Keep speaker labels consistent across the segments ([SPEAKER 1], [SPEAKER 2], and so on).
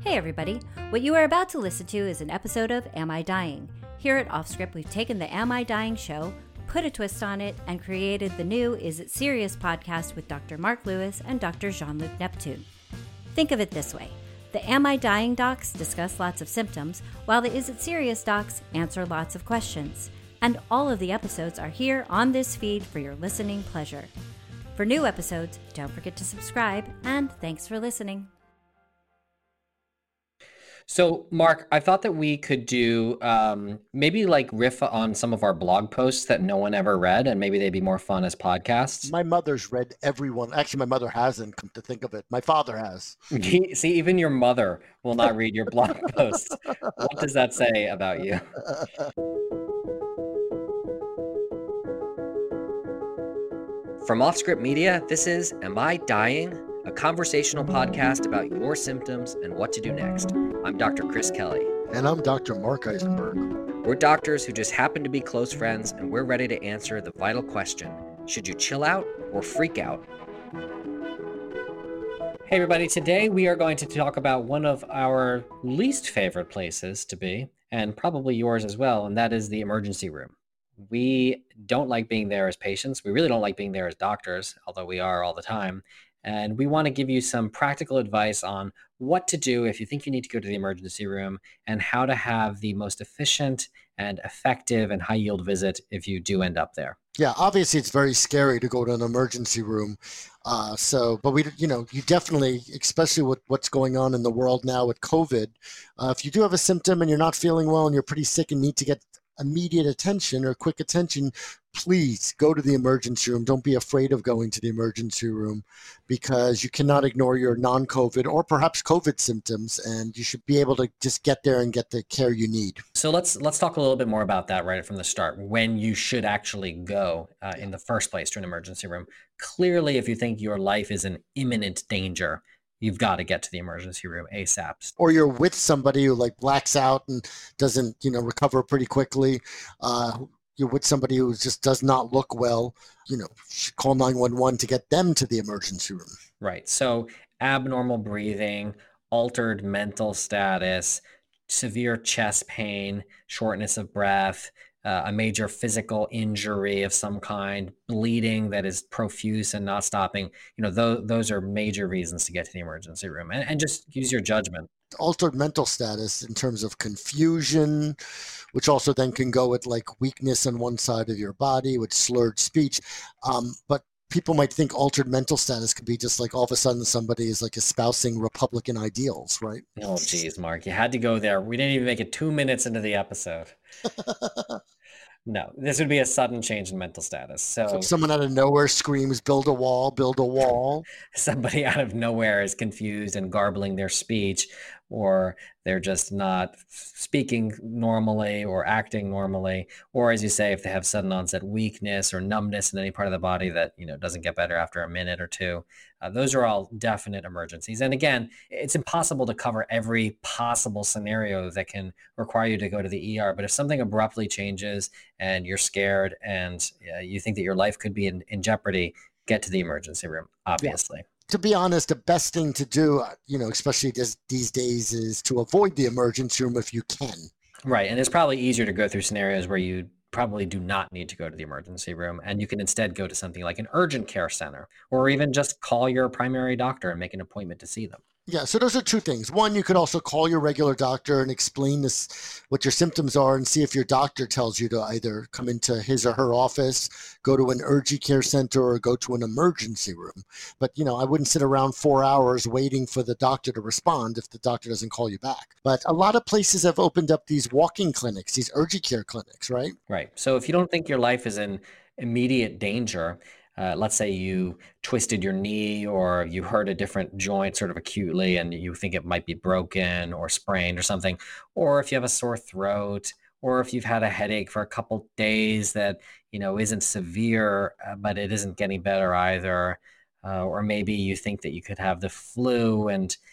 [SPEAKER 1] Hey everybody, what you are about to listen to is an episode of Am I Dying? Here at Offscript, we've taken the Am I Dying show, put a twist on it, and created the new Is It Serious podcast with Dr. Mark Lewis and Dr. Jean-Luc Neptune. Think of it this way. The Am I Dying docs discuss lots of symptoms, while the Is It Serious docs answer lots of questions. And all of the episodes are here on this feed for your listening pleasure. For new episodes, don't forget to subscribe, and thanks for listening.
[SPEAKER 2] So, Mark, I thought that we could do maybe like riff on some of our blog posts that no one ever read, and maybe they'd be more fun as podcasts.
[SPEAKER 3] My mother's read every one. Actually, my mother hasn't, come to think of it. My father has.
[SPEAKER 2] See, even your mother will not read your blog posts. What does that say about you? From Offscript Media, this is Am I Dying? A conversational podcast about your symptoms and what to do next. I'm Dr. Chris Kelly.
[SPEAKER 3] And I'm Dr. Mark Eisenberg.
[SPEAKER 2] We're doctors who just happen to be close friends, and we're ready to answer the vital question: should you chill out or freak out? Hey everybody, today we are going to talk about one of our least favorite places to be, and probably yours as well, and that is the emergency room. We don't like being there as patients. We really don't like being there as doctors, although we are all the time. And we want to give you some practical advice on what to do if you think you need to go to the emergency room, and how to have the most efficient and effective and high yield visit if you do end up there.
[SPEAKER 3] Yeah, obviously it's very scary to go to an emergency room. But you definitely, especially with what's going on in the world now with COVID, if you do have a symptom and you're not feeling well and you're pretty sick and need to get immediate attention or quick attention, please go to the emergency room. Don't be afraid of going to the emergency room, because you cannot ignore your non-COVID or perhaps COVID symptoms, and you should be able to just get there and get the care you need.
[SPEAKER 2] So let's talk a little bit more about that right from the start, when you should actually go in the first place to an emergency room. Clearly, if you think your life is in imminent danger, you've got to get to the emergency room ASAP.
[SPEAKER 3] Or you're with somebody who like blacks out and doesn't, recover pretty quickly. You're with somebody who just does not look well, call 911 to get them to the emergency room.
[SPEAKER 2] Right. So abnormal breathing, altered mental status, severe chest pain, shortness of breath, a major physical injury of some kind, bleeding that is profuse and not stopping, those are major reasons to get to the emergency room, and just use your judgment.
[SPEAKER 3] Altered mental status in terms of confusion, which also then can go with like weakness on one side of your body, with slurred speech. But people might think altered mental status could be just like all of a sudden somebody is like espousing Republican ideals, right?
[SPEAKER 2] Oh, geez, Mark, you had to go there. We didn't even make it 2 minutes into the episode. No, this would be a sudden change in mental status. So
[SPEAKER 3] someone out of nowhere screams, build a wall, build a wall.
[SPEAKER 2] Somebody out of nowhere is confused and garbling their speech, or they're just not speaking normally or acting normally. Or as you say, if they have sudden onset weakness or numbness in any part of the body that, doesn't get better after a minute or two. Those are all definite emergencies. And again, it's impossible to cover every possible scenario that can require you to go to the ER. But if something abruptly changes and you're scared and you think that your life could be in jeopardy, get to the emergency room, obviously.
[SPEAKER 3] Yeah. To be honest, the best thing to do, especially these days, is to avoid the emergency room if you can.
[SPEAKER 2] Right. And it's probably easier to go through scenarios where you probably do not need to go to the emergency room, and you can instead go to something like an urgent care center, or even just call your primary doctor and make an appointment to see them.
[SPEAKER 3] Yeah, so those are two things. One, you could also call your regular doctor and explain what your symptoms are, and see if your doctor tells you to either come into his or her office, go to an urgent care center, or go to an emergency room. But, I wouldn't sit around 4 hours waiting for the doctor to respond if the doctor doesn't call you back. But a lot of places have opened up these walk-in clinics, these urgent care clinics, right?
[SPEAKER 2] Right. So if you don't think your life is in immediate danger, let's say you twisted your knee, or you hurt a different joint sort of acutely and you think it might be broken or sprained or something, or if you have a sore throat, or if you've had a headache for a couple days that, isn't severe, but it isn't getting better either, or maybe you think that you could have the flu and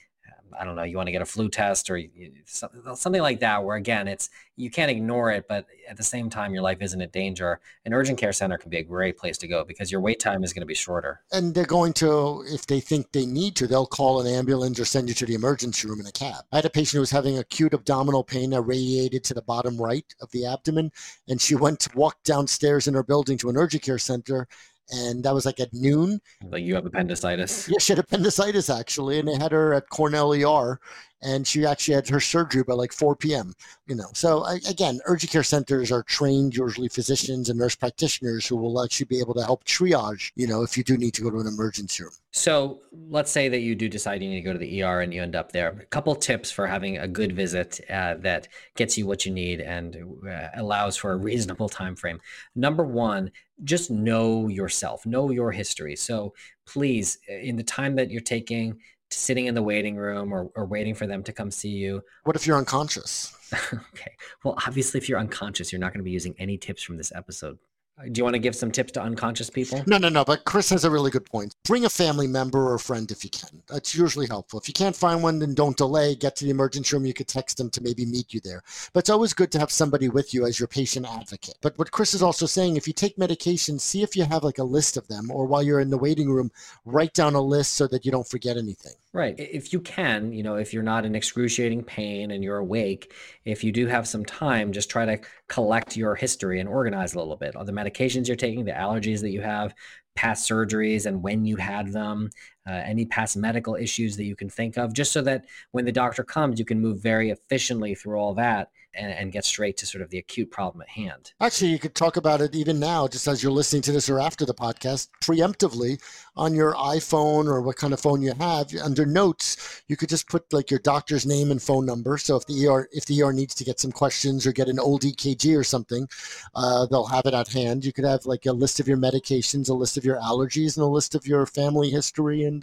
[SPEAKER 2] I don't know, you want to get a flu test or something like that, where again, you can't ignore it, but at the same time, your life isn't in danger. An urgent care center can be a great place to go because your wait time is going to be shorter.
[SPEAKER 3] And they're going to, if they think they need to, they'll call an ambulance or send you to the emergency room in a cab. I had a patient who was having acute abdominal pain that radiated to the bottom right of the abdomen, and she walked downstairs in her building to an urgent care center, and that was like at noon.
[SPEAKER 2] Like, you have appendicitis?
[SPEAKER 3] Yeah, she had appendicitis actually, and they had her at Cornell ER, and she actually had her surgery by like 4 p.m. So again, urgent care centers are trained, usually physicians and nurse practitioners who will actually be able to help triage, if you do need to go to an emergency room.
[SPEAKER 2] So let's say that you do decide you need to go to the ER and you end up there. A couple tips for having a good visit that gets you what you need and allows for a reasonable time frame. Number one, just know yourself, know your history. So please, in the time that you're taking, sitting in the waiting room or waiting for them to come see you.
[SPEAKER 3] What if you're unconscious?
[SPEAKER 2] Okay. Well, obviously, if you're unconscious, you're not going to be using any tips from this episode. Do you want to give some tips to unconscious people?
[SPEAKER 3] No. But Chris has a really good point. Bring a family member or a friend if you can. That's usually helpful. If you can't find one, then don't delay. Get to the emergency room. You could text them to maybe meet you there. But it's always good to have somebody with you as your patient advocate. But what Chris is also saying, if you take medication, see if you have like a list of them, or while you're in the waiting room, write down a list so that you don't forget anything.
[SPEAKER 2] Right. If you can, if you're not in excruciating pain and you're awake, if you do have some time, just try to collect your history and organize a little bit. All the medications you're taking, the allergies that you have, past surgeries and when you had them, any past medical issues that you can think of, just so that when the doctor comes, you can move very efficiently through all that and get straight to sort of the acute problem at hand.
[SPEAKER 3] Actually, you could talk about it even now, just as you're listening to this or after the podcast, preemptively on your iPhone or what kind of phone you have. Under notes, you could just put like your doctor's name and phone number. So if the ER needs to get some questions or get an old EKG or something, they'll have it at hand. You could have like a list of your medications, a list of your allergies, and a list of your family history and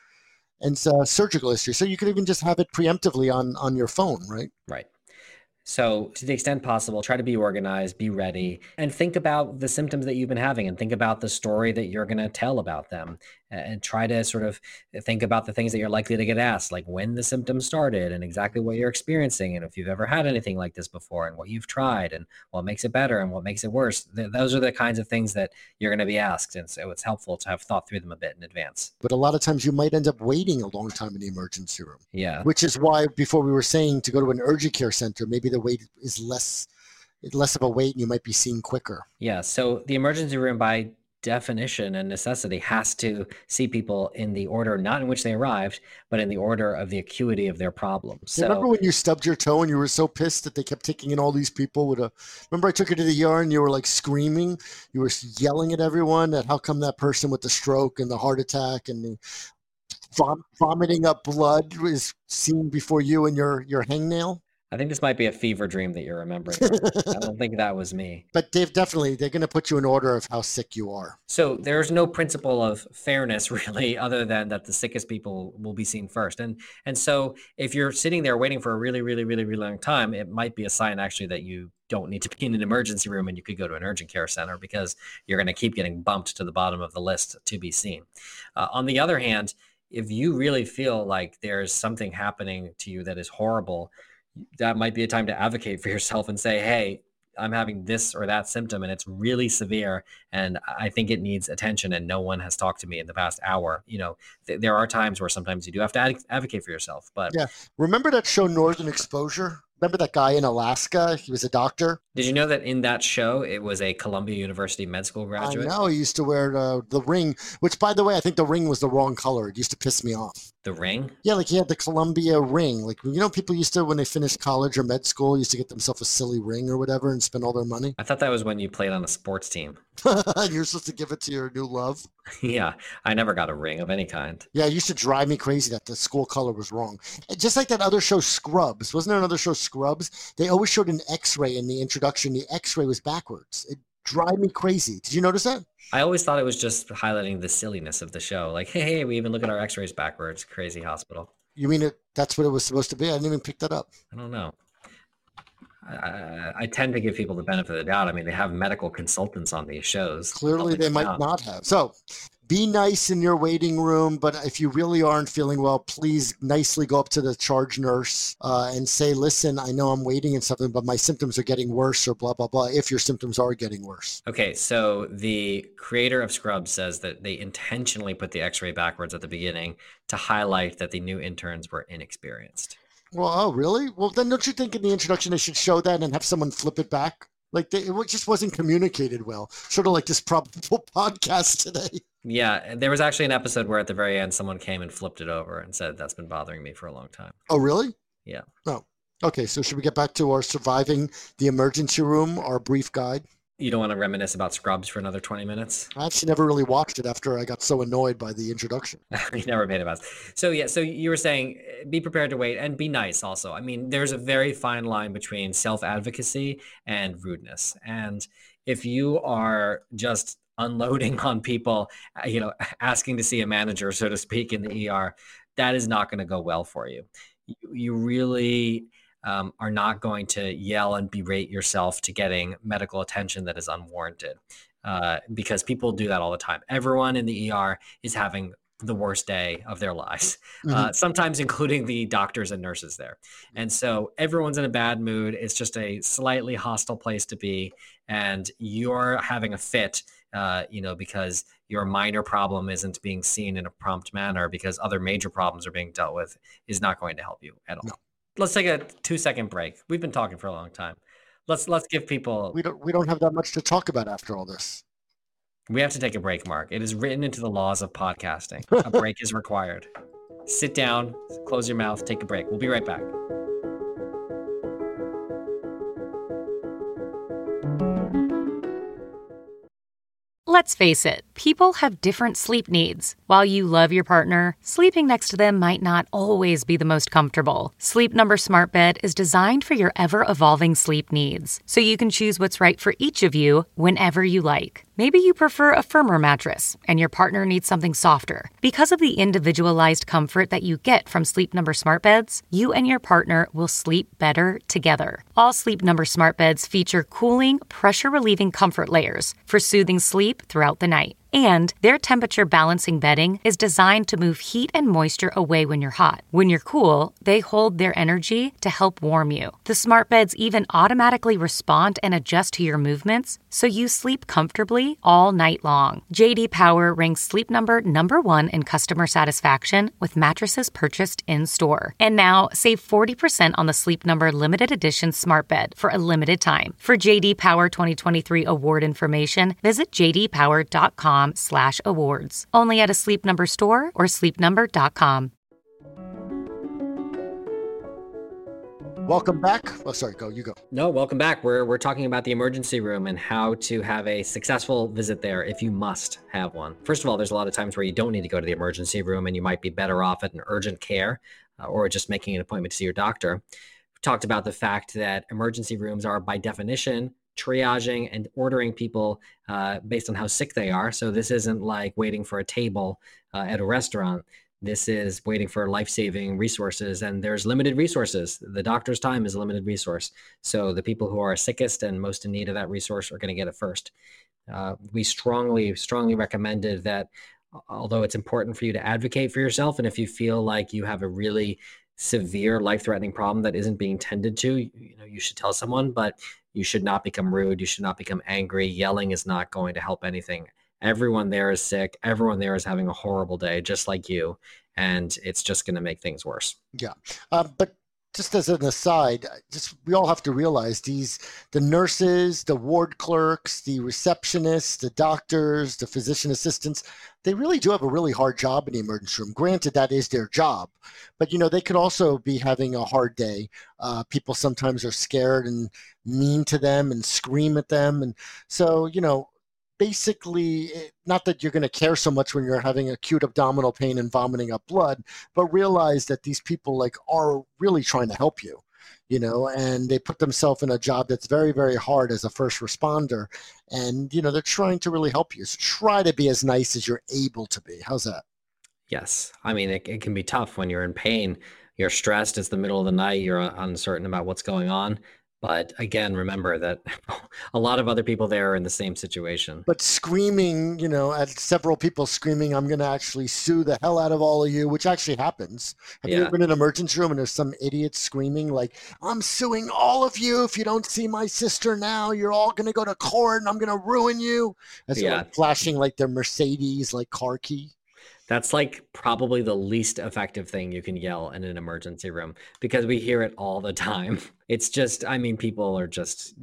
[SPEAKER 3] surgical history. So you could even just have it preemptively on your phone, right?
[SPEAKER 2] Right. So to the extent possible, try to be organized, be ready, and think about the symptoms that you've been having and think about the story that you're going to tell about them, and try to sort of think about the things that you're likely to get asked, like when the symptoms started and exactly what you're experiencing, and if you've ever had anything like this before and what you've tried and what makes it better and what makes it worse. Those are the kinds of things that you're going to be asked. And so it's helpful to have thought through them a bit in advance.
[SPEAKER 3] But a lot of times you might end up waiting a long time in the emergency room.
[SPEAKER 2] Yeah.
[SPEAKER 3] Which is why before we were saying to go to an urgent care center, maybe the wait is less of a wait and you might be seen quicker.
[SPEAKER 2] Yeah. So the emergency room, by definition and necessity, has to see people in the order, not in which they arrived, but in the order of the acuity of their problem. So
[SPEAKER 3] remember when you stubbed your toe and you were so pissed that they kept taking in all these people remember I took you to the ER and you were like screaming, you were yelling at everyone that how come that person with the stroke and the heart attack and the vomiting up blood was seen before you and your hangnail?
[SPEAKER 2] I think this might be a fever dream that you're remembering. I don't think that was me.
[SPEAKER 3] But they're going to put you in order of how sick you are.
[SPEAKER 2] So there's no principle of fairness really, other than that the sickest people will be seen first. And so if you're sitting there waiting for a really, really, really, really long time, it might be a sign actually that you don't need to be in an emergency room and you could go to an urgent care center, because you're going to keep getting bumped to the bottom of the list to be seen. On the other hand, if you really feel like there's something happening to you that is horrible, that might be a time to advocate for yourself and say, hey, I'm having this or that symptom and it's really severe and I think it needs attention and no one has talked to me in the past hour. There are times where sometimes you do have to advocate for yourself. But
[SPEAKER 3] yeah, remember that show Northern Exposure? Remember that guy in Alaska? He was a doctor.
[SPEAKER 2] Did you know that in that show, it was a Columbia University med school graduate?
[SPEAKER 3] I know. He used to wear the ring, which, by the way, I think the ring was the wrong color. It used to piss me off.
[SPEAKER 2] The ring?
[SPEAKER 3] Yeah, like he had the Columbia ring. Like, people used to, when they finished college or med school, used to get themselves a silly ring or whatever and spend all their money.
[SPEAKER 2] I thought that was when you played on a sports team.
[SPEAKER 3] And you're supposed to give it to your new love.
[SPEAKER 2] Yeah, I never got a ring of any kind.
[SPEAKER 3] Yeah, it used to drive me crazy that the school color was wrong. Just like that other show, Scrubs. Wasn't there another show, Scrubs? They always showed an X-ray in the introduction. The X-ray was backwards. It drive me crazy. Did you notice that?
[SPEAKER 2] I always thought it was just highlighting the silliness of the show. Like, hey, we even look at our X-rays backwards. Crazy hospital.
[SPEAKER 3] You mean that's what it was supposed to be? I didn't even pick that up.
[SPEAKER 2] I don't know. I tend to give people the benefit of the doubt. I mean, they have medical consultants on these shows.
[SPEAKER 3] Clearly, they might not have. So Be nice in your waiting room, but if you really aren't feeling well, please nicely go up to the charge nurse and say, listen, I know I'm waiting and something, but my symptoms are getting worse or blah, blah, blah, if your symptoms are getting worse.
[SPEAKER 2] Okay, so the creator of Scrubs says that they intentionally put the x-ray backwards at the beginning to highlight that the new interns were inexperienced.
[SPEAKER 3] Well, oh, really? Well, then don't you think in the introduction they should show that and have someone flip it back? Like it just wasn't communicated well. Sort of like this probable podcast today.
[SPEAKER 2] Yeah, there was actually an episode where at the very end, someone came and flipped it over and said, that's been bothering me for a long time.
[SPEAKER 3] Oh, really?
[SPEAKER 2] Yeah.
[SPEAKER 3] Oh, okay. So should we get back to our surviving the emergency room, our brief guide?
[SPEAKER 2] You don't want to reminisce about Scrubs for another 20 minutes?
[SPEAKER 3] I actually never really watched it after I got so annoyed by the introduction.
[SPEAKER 2] You never made about it. So yeah, so you were saying be prepared to wait and be nice also. I mean, there's a very fine line between self-advocacy and rudeness. And if you are just unloading on people, asking to see a manager, so to speak, in the ER, that is not going to go well for you. You really are not going to yell and berate yourself to getting medical attention that is unwarranted, because people do that all the time. Everyone in the ER is having the worst day of their lives, sometimes including the doctors and nurses there. And so everyone's in a bad mood. It's just a slightly hostile place to be. And you're having a fit, because your minor problem isn't being seen in a prompt manner because other major problems are being dealt with, is not going to help you at all. No. Let's take a 2-second break. We've been talking for a long time. Let's give people.
[SPEAKER 3] We don't have that much to talk about after all this.
[SPEAKER 2] We have to take a break, Mark. It is written into the laws of podcasting. A break is required. Sit down, close your mouth, take a break. We'll be right back.
[SPEAKER 4] Let's face it, people have different sleep needs. While you love your partner, sleeping next to them might not always be the most comfortable. Sleep Number Smart Bed is designed for your ever-evolving sleep needs, so you can choose what's right for each of you whenever you like. Maybe you prefer a firmer mattress and your partner needs something softer. Because of the individualized comfort that you get from Sleep Number Smart Beds, you and your partner will sleep better together. All Sleep Number Smart Beds feature cooling, pressure-relieving comfort layers for soothing sleep throughout the night. And their temperature balancing bedding is designed to move heat and moisture away when you're hot. When you're cool, they hold their energy to help warm you. The smart beds even automatically respond and adjust to your movements, so you sleep comfortably all night long. J.D. Power ranks Sleep Number #1 in customer satisfaction with mattresses purchased in-store. And now, save 40% on the Sleep Number limited edition smart bed for a limited time. For J.D. Power 2023 award information, visit jdpower.com/awards. Only at a Sleep Number store or sleepnumber.com.
[SPEAKER 3] Welcome back. Oh, sorry, you go.
[SPEAKER 2] No, welcome back. We're talking about the emergency room and how to have a successful visit there if you must have one. First of all, there's a lot of times where you don't need to go to the emergency room and you might be better off at an urgent care or just making an appointment to see your doctor. We talked about the fact that emergency rooms are by definition triaging and ordering people based on how sick they are. So this isn't like waiting for a table at a restaurant. This is waiting for life-saving resources, and there's limited resources. The doctor's time is a limited resource. So the people who are sickest and most in need of that resource are going to get it first. We strongly recommended that, although it's important for you to advocate for yourself, and if you feel like you have a really severe life-threatening problem that isn't being tended to, you should tell someone, but you should not become rude. You should not become angry. Yelling is not going to help anything. Everyone there is sick. Everyone there is having a horrible day, just like you. And it's just going to make things worse.
[SPEAKER 3] Yeah. But just as an aside, we all have to realize the nurses, the ward clerks, the receptionists, the doctors, the physician assistants, they really do have a really hard job in the emergency room. Granted, that is their job, but they could also be having a hard day. People sometimes are scared and mean to them and scream at them. And so, basically, not that you're going to care so much when you're having acute abdominal pain and vomiting up blood, but realize that these people are really trying to help you, and they put themselves in a job that's very, very hard as a first responder. And, they're trying to really help you. So try to be as nice as you're able to be. How's that?
[SPEAKER 2] Yes. I mean, it can be tough when you're in pain. You're stressed. It's the middle of the night. You're uncertain about what's going on. But again, remember that a lot of other people there are in the same situation.
[SPEAKER 3] But screaming, at several people screaming, I'm going to actually sue the hell out of all of you, which actually happens. Have you ever been in an emergency room and there's some idiot screaming like, I'm suing all of you. If you don't see my sister now, you're all going to go to court and I'm going to ruin you. As they're like flashing like their Mercedes, like car key.
[SPEAKER 2] That's like probably the least effective thing you can yell in an emergency room because we hear it all the time. It's just, people are just,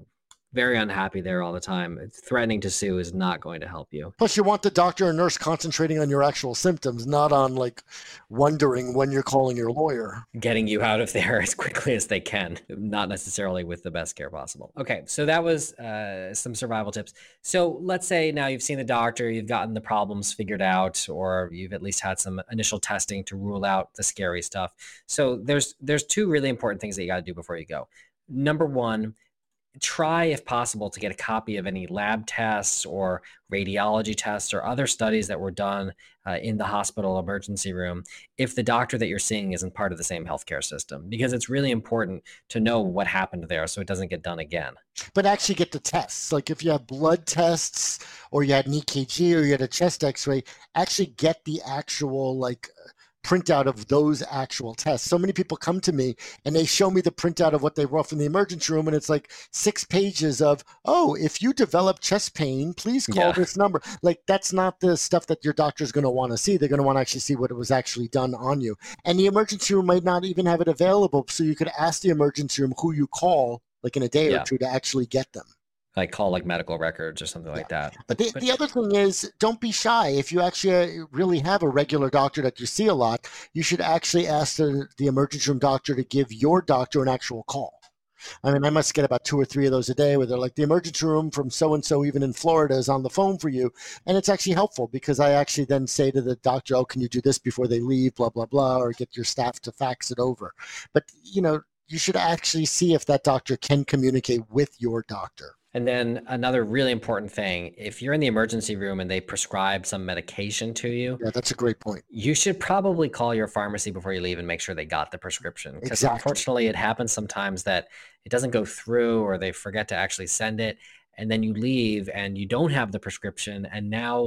[SPEAKER 2] very unhappy there all the time. Threatening to sue is not going to help you.
[SPEAKER 3] Plus, you want the doctor or nurse concentrating on your actual symptoms, not on like wondering when you're calling your lawyer.
[SPEAKER 2] Getting you out of there as quickly as they can, not necessarily with the best care possible. Okay, so that was some survival tips. So let's say now you've seen the doctor, you've gotten the problems figured out, or you've at least had some initial testing to rule out the scary stuff. So there's two really important things that you got to do before you go. Number one, try, if possible, to get a copy of any lab tests or radiology tests or other studies that were done in the hospital emergency room if the doctor that you're seeing isn't part of the same healthcare system, because it's really important to know what happened there so it doesn't get done again.
[SPEAKER 3] But actually get the tests. Like if you have blood tests or you had an EKG or you had a chest x-ray, actually get the actual printout of those actual tests. So many people come to me and they show me the printout of what they wrote from the emergency room, and it's like 6 pages of, if you develop chest pain, please call this number. Like that's not the stuff that your doctor's going to want to see. They're going to want to actually see what it was actually done on you. And the emergency room might not even have it available, so you could ask the emergency room who you call like in a day or two to actually get them.
[SPEAKER 2] Like call like medical records or something like that.
[SPEAKER 3] But the other thing is, don't be shy. If you actually really have a regular doctor that you see a lot, you should actually ask the emergency room doctor to give your doctor an actual call. I must get about 2 or 3 of those a day where they're like, the emergency room from so-and-so, even in Florida, is on the phone for you. And it's actually helpful because I actually then say to the doctor, can you do this before they leave, blah, blah, blah, or get your staff to fax it over. But, you should actually see if that doctor can communicate with your doctor.
[SPEAKER 2] And then another really important thing, if you're in the emergency room and they prescribe some medication to you.
[SPEAKER 3] Yeah, that's a great point.
[SPEAKER 2] You should probably call your pharmacy before you leave and make sure they got the prescription. Because unfortunately, it happens sometimes that it doesn't go through or they forget to actually send it. And then you leave and you don't have the prescription. And now,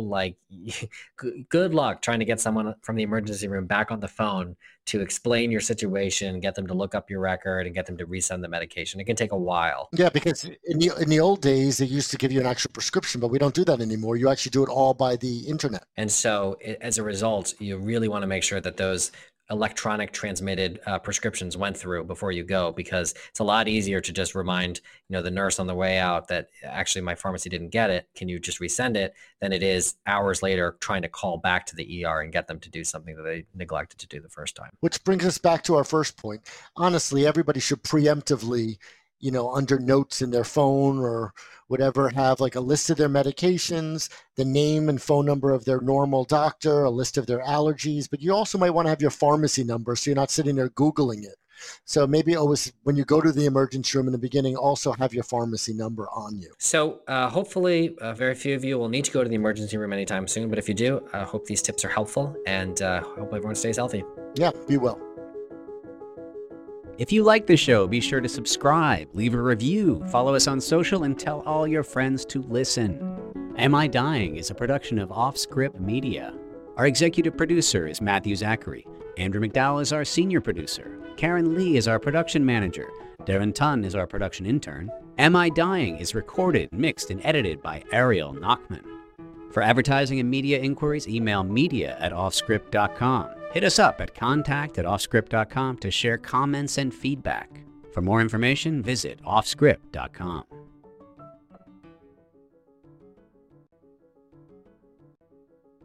[SPEAKER 2] good luck trying to get someone from the emergency room back on the phone to explain your situation, get them to look up your record and get them to resend the medication. It can take a while.
[SPEAKER 3] Yeah, because in the old days, they used to give you an actual prescription, but we don't do that anymore. You actually do it all by the internet.
[SPEAKER 2] And so as a result, you really want to make sure that those electronic transmitted prescriptions went through before you go, because it's a lot easier to just remind the nurse on the way out that actually my pharmacy didn't get it, can you just resend it, than it is hours later trying to call back to the ER and get them to do something that they neglected to do the first time.
[SPEAKER 3] Which brings us back to our first point. Honestly, everybody should preemptively under notes in their phone or whatever, have like a list of their medications, the name and phone number of their normal doctor, a list of their allergies, but you also might want to have your pharmacy number so you're not sitting there Googling it. So maybe always when you go to the emergency room in the beginning, also have your pharmacy number on you.
[SPEAKER 2] So hopefully very few of you will need to go to the emergency room anytime soon, but if you do, I hope these tips are helpful and hope everyone stays healthy.
[SPEAKER 3] Yeah, be well.
[SPEAKER 5] If you like the show, be sure to subscribe, leave a review, follow us on social, and tell all your friends to listen. Am I Dying is a production of Offscript Media. Our executive producer is Matthew Zachary. Andrew McDowell is our senior producer. Karen Lee is our production manager. Devin Tunn is our production intern. Am I Dying is recorded, mixed, and edited by Ariel Nachman. For advertising and media inquiries, email media@offscript.com. Hit us up at contact@offscript.com to share comments and feedback. For more information, visit offscript.com.